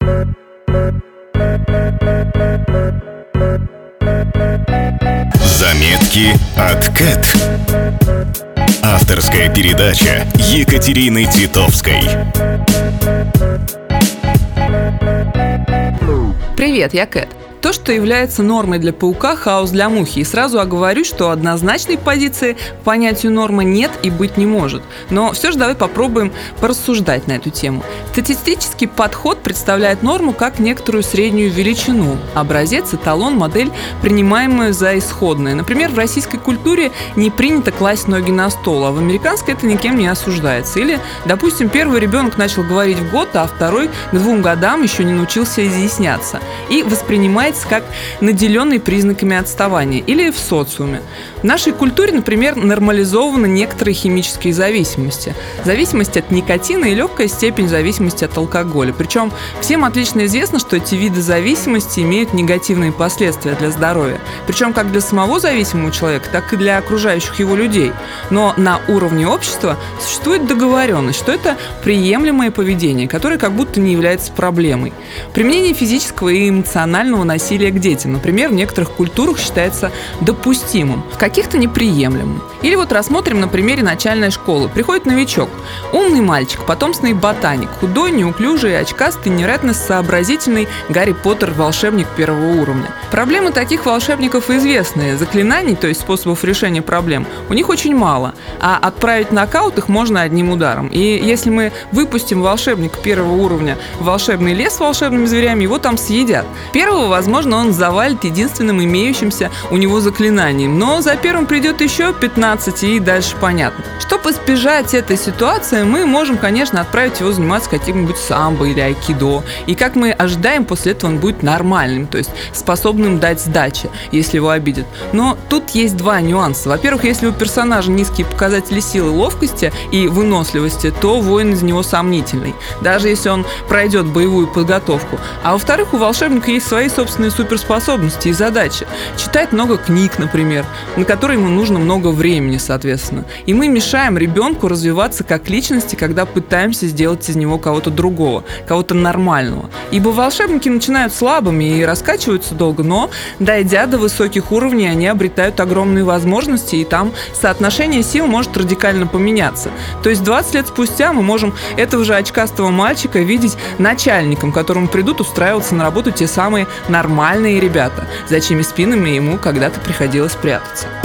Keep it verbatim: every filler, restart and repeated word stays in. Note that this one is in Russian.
Заметки от Кэт. Авторская передача Екатерины Титовской. Привет, я Кэт. То, что является нормой для паука, хаос для мухи. И сразу оговорюсь, что однозначной позиции к понятию нормы нет и быть не может. Но все же давай попробуем порассуждать на эту тему. Статистический подход представляет норму как некоторую среднюю величину. Образец, эталон, модель, принимаемую за исходное. Например, в российской культуре не принято класть ноги на стол, а в американской это никем не осуждается. Или, допустим, первый ребенок начал говорить в год, а второй к двум годам еще не научился изъясняться. И воспринимает как наделенный признаками отставания, или в социуме. В нашей культуре, например, нормализованы некоторые химические зависимости. Зависимость от никотина и легкая степень зависимости от алкоголя. Причем всем отлично известно, что эти виды зависимости имеют негативные последствия для здоровья. Причем как для самого зависимого человека, так и для окружающих его людей. Но на уровне общества существует договоренность, что это приемлемое поведение, которое как будто не является проблемой. Применение физического и эмоционального насилия насилие к детям, например, в некоторых культурах считается допустимым, в каких-то неприемлемым. Или вот рассмотрим на примере начальной школы. Приходит новичок, умный мальчик, потомственный ботаник, худой, неуклюжий, очкастый, невероятно сообразительный Гарри Поттер, волшебник первого уровня. Проблемы таких волшебников известные. Заклинаний, то есть способов решения проблем, у них очень мало, а отправить нокаут их можно одним ударом. И если мы выпустим волшебника первого уровня в волшебный лес с волшебными зверями, его там съедят. Первого, возможно, он завалит единственным имеющимся у него заклинанием, но за первым придет еще пятнадцать, и дальше понятно. Чтобы избежать этой ситуации, мы можем, конечно, отправить его заниматься каким-нибудь самбо или айкидо, и как мы ожидаем, после этого он будет нормальным, то есть способным дать сдачи, если его обидят. Но тут есть два нюанса. Во-первых, если у персонажа низкие показатели силы, ловкости и выносливости, то воин из него сомнительный, даже если он пройдет боевую подготовку. А во-вторых, у волшебника есть свои собственные суперспособности и задачи. Читать много книг, например, на которые ему нужно много времени, соответственно. И мы мешаем ребенку развиваться как личности, когда пытаемся сделать из него кого-то другого, кого-то нормального. Ибо волшебники начинают слабыми и раскачиваются долго, но, дойдя до высоких уровней, они обретают огромные возможности, и там соотношение сил может радикально поменяться. То есть двадцать лет спустя мы можем этого же очкастого мальчика видеть начальником, которому придут устраиваться на работу те самые нормальные ребята, за чьими спинами ему когда-то приходилось прятаться.